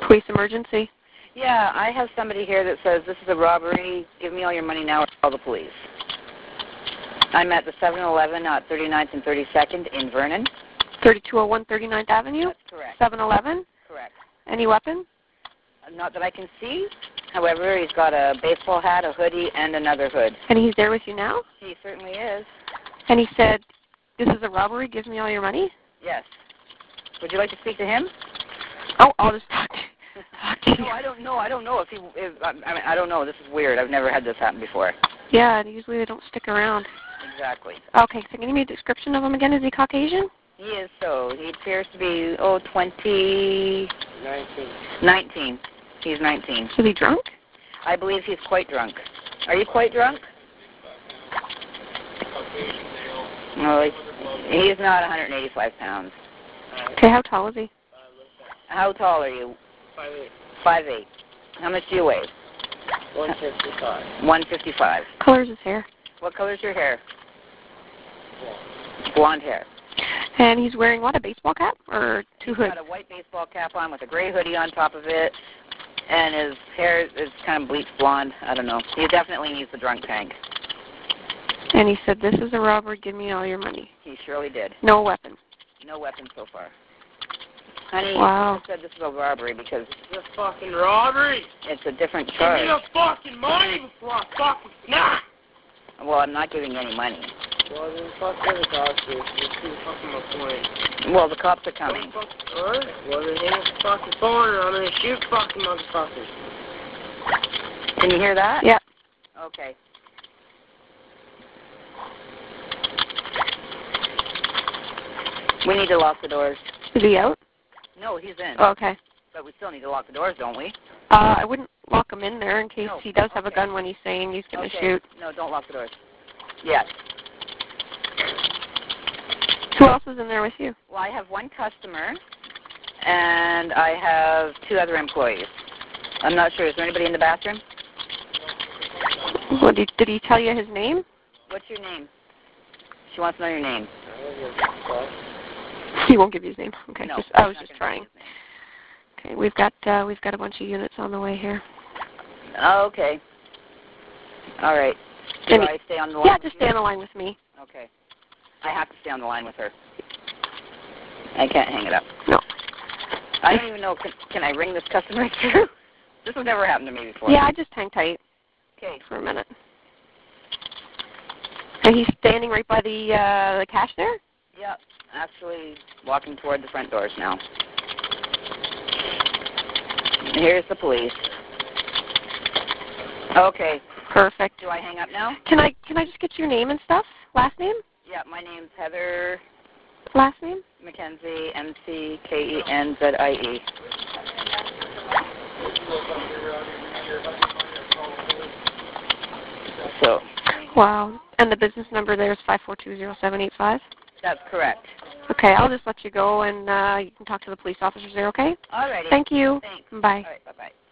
Police emergency. Yeah, I have somebody here that says this is a robbery. Give me all your money now or call the police. I'm at the 7-Eleven at 39th and 32nd in Vernon. 3201 39th Avenue? That's correct. 7-Eleven? Correct. Any weapon? Not that I can see. However, he's got a baseball hat, a hoodie, and another hood. And he's there with you now? He certainly is. And he said, this is a robbery, give me all your money? Yes. Would you like to speak to him? Oh, I'll just talk to you. No, I don't know. I don't know if he. I don't know. This is weird. I've never had this happen before. Yeah, and usually they don't stick around. Exactly. Okay, so can you give me a description of him again? Is he Caucasian? He is so. He appears to be, 19. 19. He's 19. Is he drunk? I believe he's quite drunk. Are you quite drunk? No, he's not 185 pounds. Okay, how tall is he? How tall are you? 5'8". 5'8". How much do you weigh? 155. 155. Color's his hair. What color's your hair? Blonde hair. And he's wearing what, a baseball cap or two hoods? He's got a white baseball cap on with a gray hoodie on top of it, and his hair is kind of bleached blonde. I don't know. He definitely needs the drunk tank. And he said, this is a robbery, give me all your money. He surely did. No weapon. No weapon so far. Honey, wow. I said this is a robbery because it's a fucking robbery. It's a different charge. Give me the fucking money before I fucking snap. Well, I'm not giving any money. Well, then fuck the cops. You're too fucking my point. Well, the cops are coming. Alright, well then hang up the fucking phone and I'm gonna shoot fucking motherfuckers. Can you hear that? Yeah. Okay. We need to lock the doors. Is he out? No, he's in. Oh, okay. But we still need to lock the doors, don't we? I wouldn't lock him in there in case No. he does have a gun when he's saying he's going to shoot. No, don't lock the doors. Yes. Who else is in there with you? Well, I have one customer, and I have 2 other employees. I'm not sure. Is there anybody in the bathroom? Well, did he tell you his name? What's your name? She wants to know your name. He won't give you his name. Okay, No, I was just trying. Okay, we've got a bunch of units on the way here. Oh, okay. All right. Do I stay on the line? Yeah, just stay on the line with me. Okay. I have to stay on the line with her. I can't hang it up. No. I don't even know. Can I ring this customer through? This has never happened to me before. Yeah, just hang tight. Okay. For a minute. And he's standing right by the cash there? Yep. Actually walking toward the front doors now. Here's the police. Okay. Perfect. Do I hang up now? Can I just get your name and stuff? Last name? Yeah, my name's Heather. Last name? Mackenzie, McKenzie. So. Wow. And the business number there is 5420785? That's correct. Okay, I'll just let you go, and you can talk to the police officers there, okay? All righty. Thank you. Thanks. Bye. All right, bye-bye.